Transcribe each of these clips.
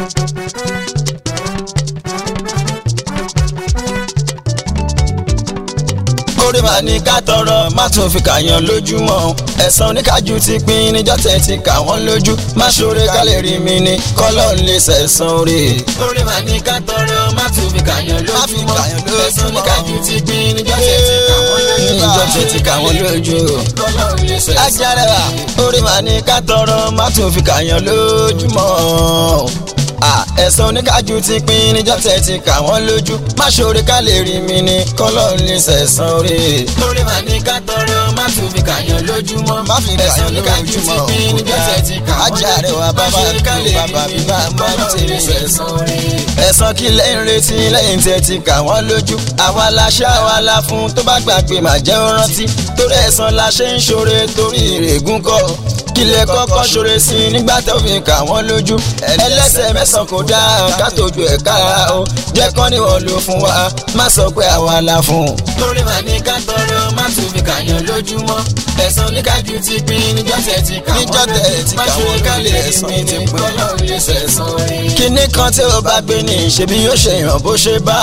orí màá ní ká tọrọ má tún fi kàyàn lójúmọ́ ẹ̀san oníkájú ti pín níjọ́ tẹ̀ ti kà wọ́n lójú má ṣoore ká lè rí mi ní kọ́lọ́ ń lè sẹ̀san orí. orí màá ní ká tọrọ má tún fi kàyàn lójúmọ́ ẹ̀san oníkájú ti pín níjọ́ tẹ̀ ti kà wọ́n lójú níjọ́ tẹ̀ ti kà wọ́n lójú. kọ́lọ́ ń lè sẹ̀san orí. Ajarẹwà orí màá ní ká tọrọ má tún fi kàyàn lójúmọ́ ẹ̀san oníkájú ti pín níjọ́ tẹ̀ ti kà wọ́n lójú má ṣoore ká lè rí mi ní kọ́lọ́ ń lè sẹ̀san orí. orí màá ní ká tọrọ má tún fi kàyàn lójúmọ́ má fi ẹ̀san kàyàn oníkájú ti lójúmọ́ pín níjọ́ tẹ̀ ti kà wọ́n lójú Ajarẹwà bàbá bàbá bíbá máa ń tẹ̀lé sẹ̀san orí. ẹ̀san kí lẹ́yìn retí lẹ́yìn tí ẹ ti kà wọ́n lójú àwa la ṣá àwa la fún tó bá gbàgbé má jẹ́ ó rántí torí ẹ̀san la ṣe ń ṣoore torí ìrègùn kọ́ kílẹ̀ kọ́kọ́ ṣoore sí i nígbà tó fi kà wọ́n lójú ẹlẹ́sẹ̀ mẹ́sàn-án kò dáa ká tójú ẹ̀ kára o jẹ́ kán ní wọ́n lò fún wa má sọ pé àwa la fún. torí màá ní ká tọrọ má tún fi kàyàn lójúmọ́ ẹ̀san oníkájú ti pín níjọ́ tẹ̀ ti kà wọ́n lójú má ṣoore ká lè rí mi ní kọ́lọ́ ń lè sẹ̀san orí. kinní kan tí ó bá gbé ní ṣebí yóò ṣe yàn bó ṣe bá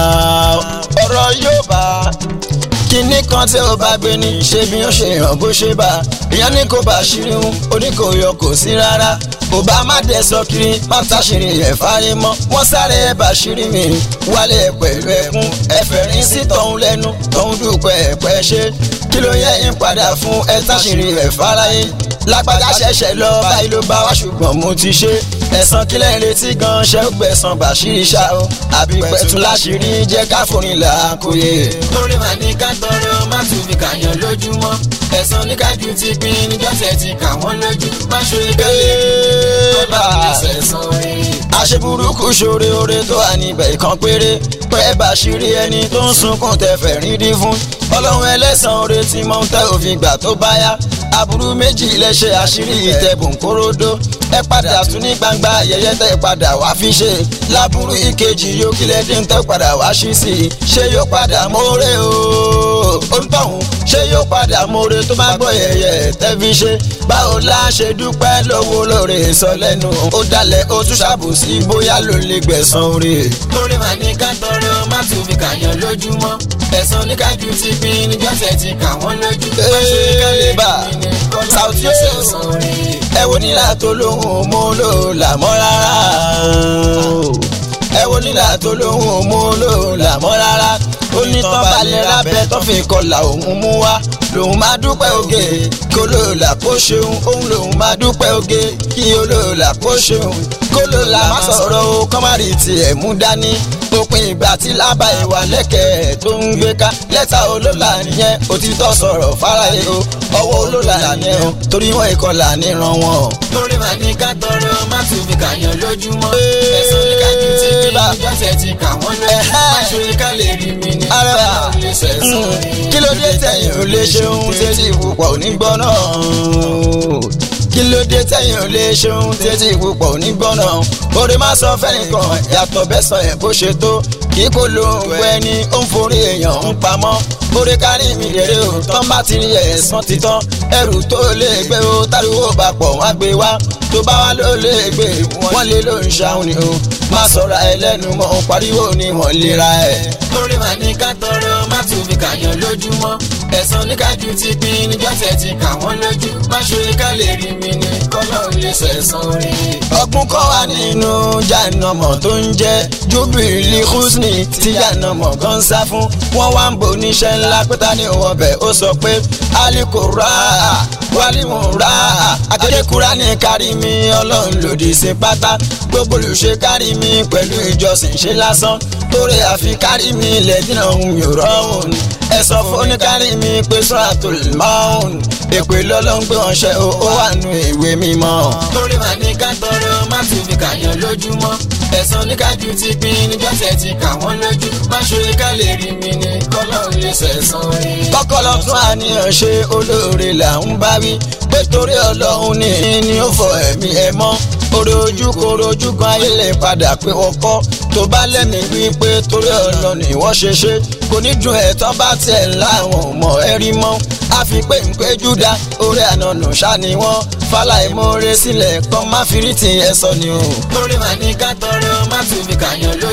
ọ̀rọ̀ yóò bá kinní kan tí ó bá gbé ní ṣebí yóò ṣe yàn bó ṣe bá ìyẹn ní kò bá ṣírí ń oníkòyọ kò sí rárá kò bá má dẹ̀ sọ kiri má táṣìírí ẹ̀ fárí mọ́ wọ́n sáré ẹ̀ bá ṣírí mi wálé pẹ̀lú ẹkún ẹ̀fẹ̀rín sí tọ̀hún lẹ́nu tọ̀hún dúpẹ́ ẹ̀pẹ́ ṣe kí ló yẹ ń padà fún ẹ̀ táṣìírí ẹ̀ fáráyé lágbájá ṣẹ̀ṣẹ̀ lọ báyìí ló bá wá ṣùgbọ́n mo ti ṣe ẹ̀san kílẹ̀ ń retí gan ṣẹ́ ó gbẹ̀san bàṣírí ṣá o àbí pẹ̀tún láṣìírí jẹ́ ká forin là á kóye. torí màá ní ká tọrọ má tún fi kàyàn lójúmọ́ ẹ̀san oníkájú ti pín níjọ́ tẹ̀ ti kà wọ́n lójú má ṣoore ká lè rí mi kọ́lọ́ ń lè sẹ̀san orí. àṣeburúkú ṣoore oore tó wà níbẹ̀ kan péré pẹ́ bàṣírí ẹni tó ń sunkún tẹ̀fẹ̀ rí dín fún ọlọ́run ẹlẹ́san oore tí mò ń tẹ́ òfin gbà tó bá yá aburú méjì lẹ́ṣẹ̀ àṣírí ìtẹ̀bùn kóródó ẹ padà tún ní gbangba yẹyẹ tẹ padà wá fi ṣe láburú ìkejì yóò kílẹ̀ dín tẹ padà wá ṣí sí i ṣé yóò padà mórè o òǹtọ̀hún ṣé yóò padà mórè tó bá gbọ́ yẹyẹ tẹ́ fi ṣe báwo la ṣe dúpẹ́ lọ́wọ́ lóore sọ lẹ́nu ó dalẹ̀ ó tún ṣàbòsí bóyá ló lè gbẹ̀san oore. torí màá ní ká tọrọ má tún fi kàyàn lójúmọ́ ẹ̀san oníkájú ti pín níjọ́ tẹ̀ ti kà wọ́n lójú má ṣoore ká lè rí mi ní kọ́lọ́ ń lè sẹ̀san orí. ẹ wo nílà tó lóhùn mú lò làmọ́ rárá ẹ wo nílà tó lóhùn mú lò làmọ́ rárá ó ní tán balẹ̀ lábẹ́ tó fi kọlà òun mú wá lòun máa dúpẹ́ oge kó lòlà kó ṣeun òun lòun máa dúpẹ́ oge kí olóòlà kó ṣeun kó lòlà má sọ̀rọ̀ o kọ́márì tiẹ̀ mú dání òpin ìgbà tí lábà ìwà lẹ́kẹ̀ẹ́ tó ń gbé ká lẹ́tà olólà nìyẹn òtítọ́ sọ̀rọ̀ fáráyé o ọwọ́ olólà nìyẹn o torí wọn ìkọlà níran wọn. torí màá ní ká tọrọ má tún fi kàyàn lójúmọ́ ẹ̀san oníkájú ti pín níjọ́ tẹ̀ ti kà wọ́n lójú má ṣoore ká lè rí mi ní kọ́lọ́ ń lè sẹ̀san orí. kí ló dé tẹ̀yìn ò lè ṣeun tẹ́tí ìwúpọ̀ onígbọ́n náà kí ló dé tẹ̀yìn ò lè ṣeun tẹ́tí ìwúpọ̀ onígbọ́n náà orí má sọ fẹ́nìkan yàtọ̀ bẹ́sàn ẹ̀ bó ṣe tó kí kò ló ń gbọ́ ẹni ó ń forí èèyàn ń pamọ́ orí kárí mi rere o tán bá ti rí ẹ̀san títán ẹrù tó lè gbé o táriwo bá pọ̀ wọ́n á gbé wá tó bá wá ló lè gbé wọ́n lé ló ń ṣàwọn ni o má sọ̀rọ̀ ẹlẹ́nu mọ́ pariwo ni wọ́n lè ra ẹ̀. torí màá ní ká tọrọ má tún fi kàyàn lójúmọ́ ẹ̀san oníkájú ti pín níjọ́ tẹ̀ ti kà wọ́n lójú má ṣoore ká lè rí mi ní kọ́lọ́ ń lè sẹ̀san orí. ọgbọ́n kọ́ wà nínú jàǹnàmọ̀ tó ń jẹ́ júbìlì húsnì tí jàǹnàmọ̀ gan sá fún wọ́n wá ń bò níṣẹ́ ńlá pé ta ni òun ọbẹ̀ ó sọ pé alikura walimura akédèkúra ní kárí mi ọlọ́run lòdì sí pátá gbogbo olùṣe kárí mi pẹ̀lú ìjọsìn ṣe lásán torí àfi kárí mi lẹ́dínà ohun yòrò ọ̀hún ẹ sọ fún oníkárí mi pé Suratul Maun èpè lọ́lọ́run gbé wọn ṣe ó wà nù ìwé mímọ́. torí màá ní ká tọrọ má tún fi kàyàn lójúmọ́ ẹ̀san oníkájú ti pín níjọ́ tẹ̀ ti kà wọ́n lójú má ṣoore ká lè rí mi ní kọ́lọ́ ń lè sẹ̀san orí. kọ́kọ́ lọ tún àníyàn ṣe olóore là ń bá wí pé torí ọlọ́run ni ó fọ ẹ̀mí ẹ mọ́ orojú korojú kan ayé lè padà pé ọkọ tó bá lẹ́mìí wí pé torí ọ̀nà ni wọ́n ṣe ṣe kò ní dùn ẹ̀ tán bá tiẹ̀ láwọn ọmọ ẹ rí mọ́ àfi pé ń pé júdà orí ànánù ṣá ni wọ́n fàlàìmọ́re sílẹ̀ kan má fi rí ti ẹ sọ ni o. torí màá ní ká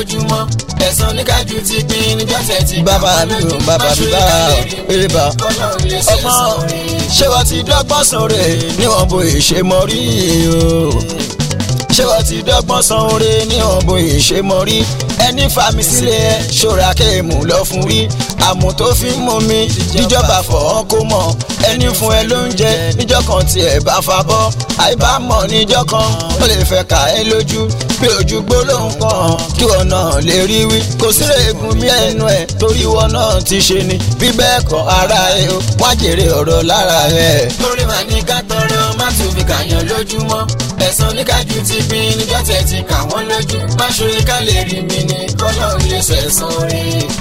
lójúmọ́ ẹ̀sán oníkájú ti pín níjọ́ tẹ̀ ti bàbá mi ò bàbá mi bá eré bá ọgbọ́n ṣé wọ́n ti dọ́gbọ́n sóore níwọ̀n bó ṣe mọ rí o ṣé wọ́n ti dọ́gbọ́n sanwó-re níwọ̀n bó ṣe mọ rí ẹni fàmì sílẹ̀ ṣọ́ra kéèmù lọ fún rí àmọ́ tó fi ń mú mi níjọba fọ̀ọ́ kó mọ̀ ẹni fún ẹ lóúnjẹ níjọ́ kan tí ẹ bá fa bọ́ àìbámọ̀ níjọ́ kan ó lè fẹ́ kà ẹ́ lójú bí ojú gbólóhùn kan kí wọn náà lè rí wí kò sí egun bí ẹnu ẹ torí wọn náà ti ṣe ni bí bẹ́ẹ̀ kọ́ ara ẹ o wá jèrè ọ̀rọ̀ lára ẹ. torí màá ní ká tọrọ má tún fi kàyàn lójúmọ́ ẹ̀sán oníkájú ti pín níjọ́ tẹ̀ ti kà wọ́n lójú má ṣorí ká lè rí mi ní kọ́nà lè sẹ̀sán rí.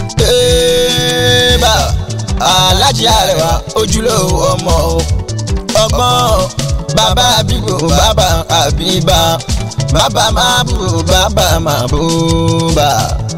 bá Aláàjì Arẹwà ojúlówó ọmọ ọgbọ́n bàbá àbíbò bàbá àbíbá bàbá mábù bàbá mábùbà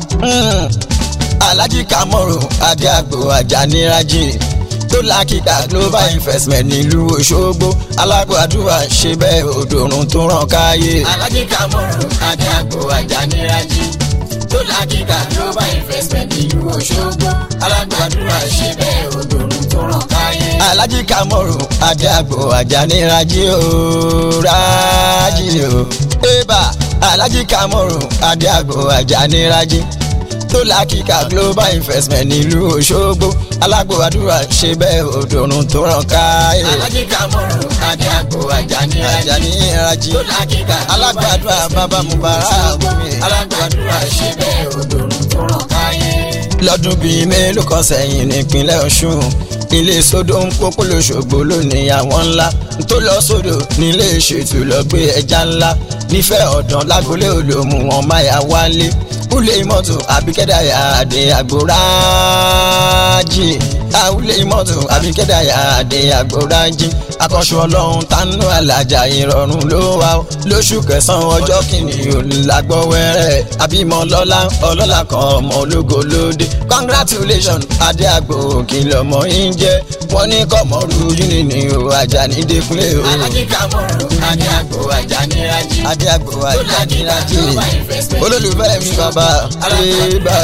Aláàjì Kamoru Adéàgbò Àjànírájì tó lákìkà global investment nílùú Òṣogbo alágbàdúrà ṣe bẹ́ẹ̀ òdòrùn tó ràn káyé. Aláàjì Kamoru Adéàgbò Àjànírájì tó lákìkà global investment nílùú Òṣogbo alágbàdúrà ṣe bẹ́ẹ̀ òdòrùn tó ràn káyé. Aláàjì Kamoru Adéàgbò Àjànírájì o rájì o ébà Aláàjì Kamoru Adéàgbò Àjànírájì tó lákìkà global investment nílùú Òṣogbo alágbàdúrà ṣe bẹ́ẹ̀ òdòrùn tó ràn káyé. Aláàjì Kamoru Adéàgbò Àjànírájì tó lákìkà alágbàdúrà bàbá Mubarak alágbàdúrà ṣe bẹ́ẹ̀ òdòrùn tó ràn káyé. lọ́dún bíi mélòó kan sẹ́yìn nípínlẹ̀ Ọ̀ṣun ilé sódò ń pópó l'Óṣogbo lónìí àwọn ńlá tó lọ sódò nílé ìṣètò lọ gbé ẹja ńlá nífẹ̀ẹ́ ọ̀dàn lágbolé olómù wọn máyà wálé ulé mọ́tò àbíkẹ́dàyà àdé àgbòrájì ulé mọ́tò àbíkẹ́dàyà àdé àgbòrájì akọ́ṣù ọlọ́run tánú alájà ìrọ̀rùn ló wà lóṣù kẹsàn-án ọjọ́ kìíní òlágbọ́wẹ́rẹ́ àbímọ ọlọ́lá kan ọmọ ológo lóde congratulations Adéàgbò kìlọ̀mọ́ yín jẹ́ wọ́n ní Kọ́mọ́rù yúni ní o Àjàní Dékúnlé o. Aláàjì Kamoru Adéàgbò Àjànírájì Adéàgbò Àjànírájì olólùfẹ́ mi bàbá àrèbà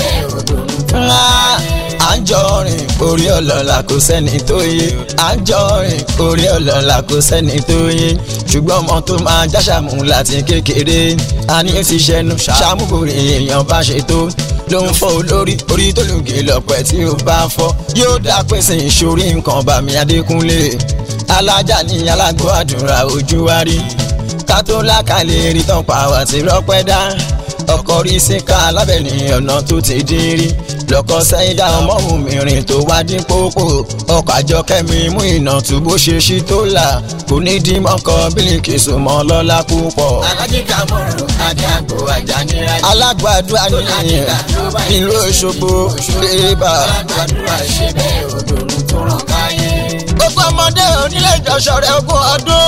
à ń jọ rìn orí ọlọ́lá kò sẹ́ni tó yé à ń jọ rìn orí ọlọ́lá kò sẹ́ni tó yé ṣùgbọ́n ọmọ tó máa jáṣàmù láti kékeré a ní ó ti ṣẹnu ṣàmúkòrè èèyàn bá ṣe tó ló ń fọ́ olórí orí tó lùgì lọ́pẹ́ tí ó bá fọ́ yóò dá pèsè ìṣòrí nǹkan bàmí Adékúnlé alájà ní alágbó àdúrà ojú wa rí ká tó lákàlẹ̀ rí tán pa wá sí rọ́pẹ́ dá ọkọ̀ rí síkà lábẹ́ni ọ̀nà tó ti dín rí lọ́kọ̀ sẹ́yìn dá ọmọbìnrin tó wá dín pópó ọkọ̀ Àjọkẹ́mi mú iná tú bó ṣe ṣí tó là kò ní dín mọ́kọ́ Bílíkì sùnmọ́ lọ́lá púpọ̀. Aláàjì Kamoru Adéàgbò Àjànírájì alágbàdúrà nìyẹn nílùú Òṣogbo ébà. alágbàdúrà ṣe bẹ́ẹ̀ òdòrùn tó ràn káyé. gbogbo ọmọdé onílé ìjọsọ rẹ ogún ọdún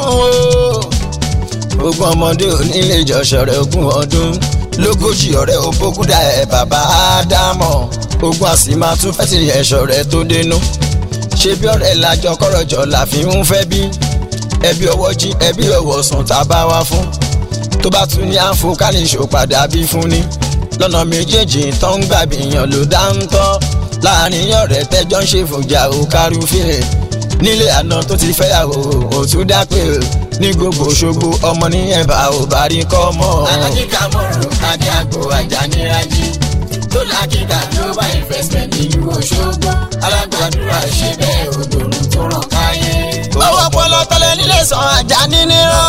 gbogbo ọmọdé onílé ìjọsọ rẹ ogún ọdún lógójì ọ̀rẹ́ òbókúdà ẹ̀ bàbá Ádámọ̀ ogun àsìmá tún fẹ́ sí ẹ̀ṣọ́ rẹ̀ tó dénú ṣé bí ọ̀rẹ́ lájọ kọ́rọ̀jọ la fi ń fẹ́ bí ẹbí ọwọ́ jí ẹbí ọwọ́ sùn tá a bá wá fún tó bá tún ní àǹfò ká lè ṣò padà bí fún ni lọ́nà méjèèjì tó ń gbàgbìyàn ló dá ń tọ́ láàrin ọ̀rẹ́ tẹ́jọ́ ń ṣe fòjà ò kárùfẹ́ nílé àná tó ti fẹ́yàwó ò tún dá pé ní gbogbo Òṣogbo ọmọ ní ẹ̀bà ò bá rí kọ́ mọ́. Aláàjì Kamoru Adéàgbò Àjànírájì tó lákìkà global investment nílùú Òṣogbo alágbàdúrà ṣe bẹ́ẹ̀ òdòrùn tó ràn káyé. owó ọpọlọ tọlẹ nílé san Àjàní nírọ̀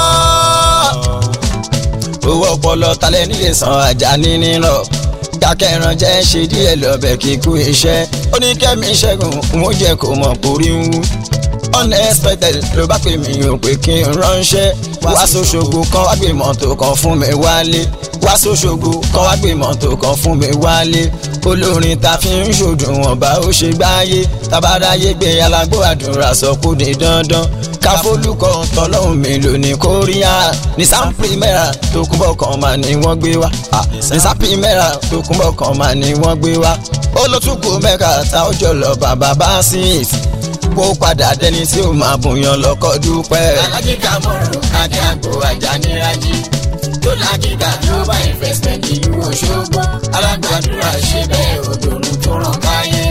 owó ọpọlọ tọlẹ nílé san Àjàní nírọ̀ dákẹ́ran jẹ́ ṣe díẹ̀ lọ́bẹ̀ kíkú iṣẹ́ oníkẹ́mi ṣẹ́gun mo jẹ́ kó mọ̀ kórí ń wú unexpected ló bá pè mí ò pé kí n ránṣẹ́ wá s'Óṣogbo kan wá gbé mọ́tò kan fún mi wálé wá s'Óṣogbo kan wá gbé mọ́tò kan fún mi wálé olórin ta fi ń ṣòdùwọ̀n bá ó ṣe gbáyé tabadáyé gbé alágbó àdúrà sọ kó di dandan káfólúkọ tọlọ́hún mi lò ní kóríà ní Primera tó kúnbọ̀ kan mà ní wọ́n gbé wá ní Primera tó kúnbọ̀ kan mà ní wọ́n gbé wá olótùkù Mẹ́kà tá ó jọ lọ bàbá bá sí kó padà dẹni tí ó máa bùyàn lọ́kọ́ dúpẹ́. Aláàjì Kamoru Adéàgbò Àjànírájì tó lákìkà global investment nílùú Òṣogbo alágbàdúrà ṣe bẹ́ẹ̀ òdòrú tó ràn káyé.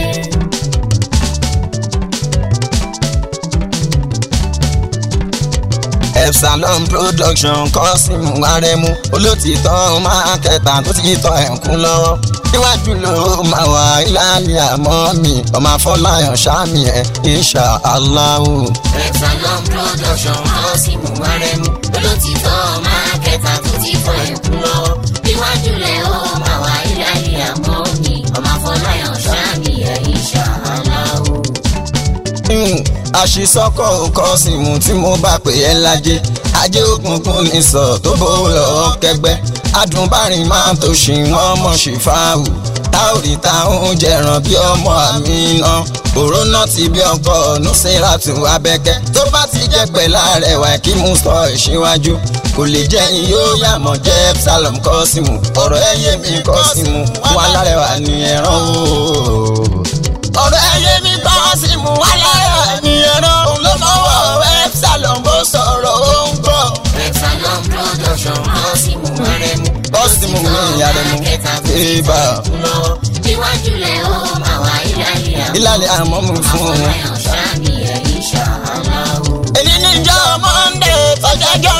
Epsilon production Kọ́símù Arẹ́mú olótìtọ́ mákẹ́tà tó ti tọ́ ẹ̀kún lọ́wọ́ níwájú ló máa wà ìlàlẹ̀ àmọ́ mi ọmọ Afọláyàn sáàmì ẹ̀ insha Allah. Epsilon production Kọ́símù Arẹ́mú olótìtọ́ mákẹ́tà tó ti tọ́ ẹ̀kún lọ́wọ́ níwájú ló máa wà ìlàlẹ̀ àmọ́ mi ọmọ Afọláyàn sáàmì ẹ̀ insha Allah. Àṣìṣọ́kọ̀ Kọ́símù tí mo bá pè é lájẹ́ ajé òkùnkùn ní sọ tó bó lọ́ọ́ kẹgbẹ́ adùnbárìn máa tó ṣì wọ́n mọ̀ sí fáwù táòrí táwọn jẹran bí ọmọ Àmínà òrónà ti bí ọkọ Nusiratu Abẹ́kẹ́ tó bá ti jẹ́ pẹ̀lá rẹwà kí mú sọ ìṣíwájú kò lè jẹ́ yóò yàmọ̀ jẹ́ Epsilon Kọ́símù ọ̀rọ̀ ẹ̀yẹ mi Kọ́símù wà lárẹwà ní ẹ̀ràn o. ọ̀rọ̀ ẹ̀yẹ mi Kọ́símù wà lárẹwà ní ẹ̀ràn ló mọ̀wọ́ Epsilon bó sọ̀rọ̀ ó ń gbọ́. Epsilon production Kọ́símù Arẹ́mú Kọ́símù mi Arẹ́mú ibà níwájú lẹ̀ ó máa wà ìlàlẹ̀ àmọ́ mu fún un. èyí níjọ́ Monday tọ́jájọ́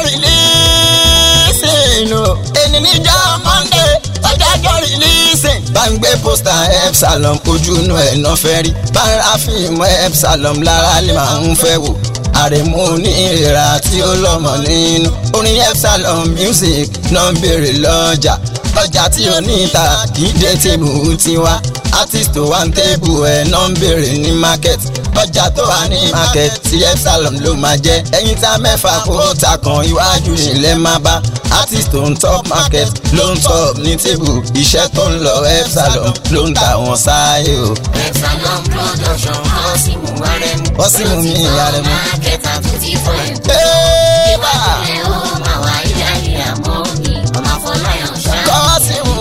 rìlíìsìn o èyí níjọ́ Monday tọ́jájọ́ rìlíìsìn. bá ń gbé pósítà Epsilon ojú inú ẹ̀ náà fẹ́ rí bá ń ra fíìmù Epsilon lára lè máa ń fẹ́ wò. Àrẹ̀mú ní ìrà tí ó lọ́mọ nínú orin Epsilon music náà ń béèrè lọ́jà ọjà tí ó ní ìta kì í dé tèbù tiwa artist tó wà ń tèbù ẹ̀ náà ń béèrè ní market ọjà tó wà ní market tí Epsilon ló máa jẹ́ ẹ̀yin tá mẹ́fà kó ta kan iwájú ilẹ̀ máa bá artist tó ń top market ló ń top ní tèbù iṣẹ́ tó ń lọ Epsilon ló ń tà wọ́n sáyé o. Epsilon production Kọ́símù Arẹ́mú Kọ́símù mi Arẹ́mú. mákẹ́tà tó ti fọ́ ẹ̀kú. Ébà ìwádìí ó máa wà ìlàlẹ̀ àmọ́ mi ọmọ Afọláyàn ṣáà. Kọ́símù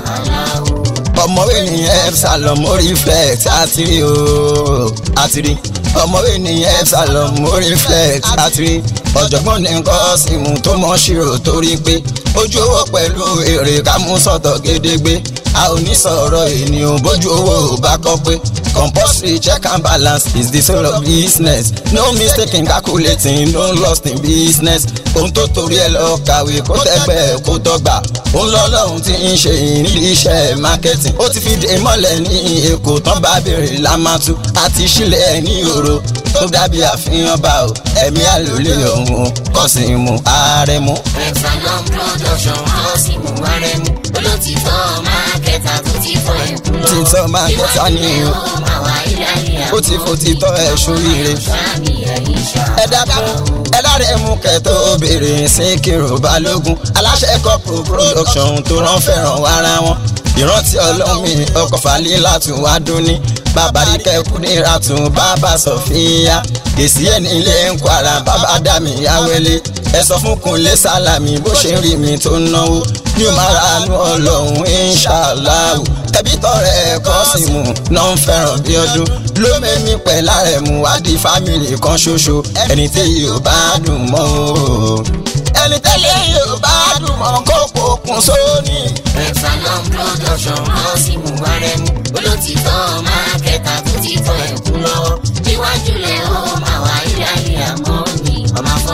ọmọwé ní Epsilon mo reflect àtìrí o àtìrí ọmọwé ní Epsilon mo reflect àtìrí ọ̀jọ̀gbọ́n ní Kọ́símù tó mọ̀ ṣírò torí pé ojú owó pẹ̀lú èrè ká mú sọ̀tọ̀ gédégbé a ò ní sọ̀rọ̀ ènìyàn bójú owó ò bá kọ́ pé compulsory check and balance is the soul of business no mistake in calculating no lost in business ohun tó torí ẹ lọ kàwé kó tẹ́gbẹ́ kó tọ́gbà òun lọ́lọ́run tí ń ṣe ìrírí iṣẹ́ marketing ó ti fi dé mọ́lẹ̀ ní Èkó tán bá béèrè lámàtú àti sílẹ̀ ní òro tó dàbí àfihàn bá o ẹ̀mí àlòlé ọ̀hún Kọ́símù Arẹ́mú. Epsilon production Kọ́símù Arẹ́mú olótìtọ́ mákẹ́tà tó ti fọ́ ẹ̀kú lọ. títọ́ mákẹ́tà ni o ó ti fò títọ́ ẹ̀ ṣoríire. ẹ dákun ẹ láre mú kẹtọ obìnrin Síkírù Balógun aláṣẹ Kọ́pù production tó rán fẹ́ràn wára wọn ìrántí ọlọ́mi ọkọ̀ Fálílátù wá dúní bàbá ríkẹ́ Kúdírátù bàbá Sọ̀fíà èsì ẹ̀ nílé ń Kwara bàbá dàmí Awẹ́lé ẹ sọ fún Kúnlé Sálàmì bó ṣe rí mi tó náwó ní o máa ranú Ọlọ́run inṣàláhù tẹ̀bí tọrẹ Kọ́símù náà ń fẹ́ràn bí ọdún ló mẹ́mí pẹ̀ lárẹ̀mú wádìí fámìlì kan ṣoṣo ẹni tí yóò bá dùn mọ́ o ẹni tẹ́lẹ̀ yóò bá dùn mọ́ kó pokùn sóní. Epsilon production Kọ́símù Arẹ́mú olótìtọ́ mákẹ́tà tó ti fọ́ ẹ̀kú lọ́wọ́ níwájú lẹ̀ ó máa wà ìlàlẹ̀ àmọ́ mi ọmọ